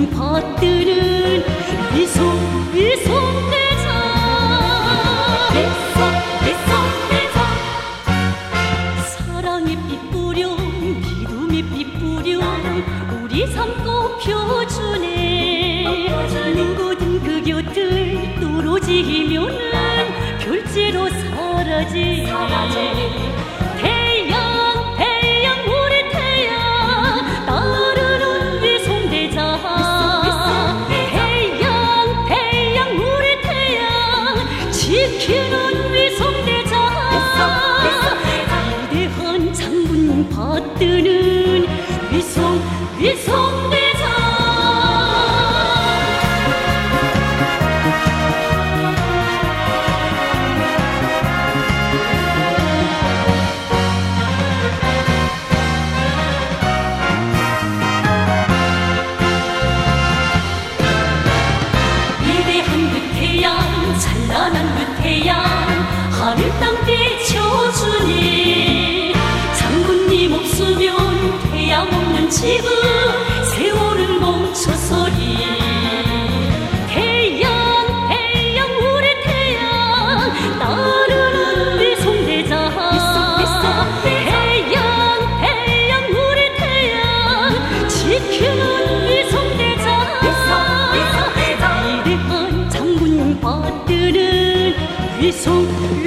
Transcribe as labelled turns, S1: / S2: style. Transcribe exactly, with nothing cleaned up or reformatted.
S1: 장군 받드는 위송 위송대장.
S2: 위송 위송대장.
S1: 사랑의 빛 뿌려 믿음의 빛 뿌려 우리 삶 꽃펴주네. 누구든 그 곁을 떨어지면은 별재로 사라지. 태양 태양 우리 태양 따르는 위송대장. 태양 태양 우리 태양 지키는 위송대장. 위대한 장군 받드는 위송 위송대장. 찬란한 그 태양 하늘 땅 비춰주니. 장군님 없으면 태양 없는 지금 세월은 멈춰서리. 태양 태양 우리 태양 따르는 위송대장. 태양 태양 우리 태양 지키는 위송대장. 위대한 장군 받드는 위송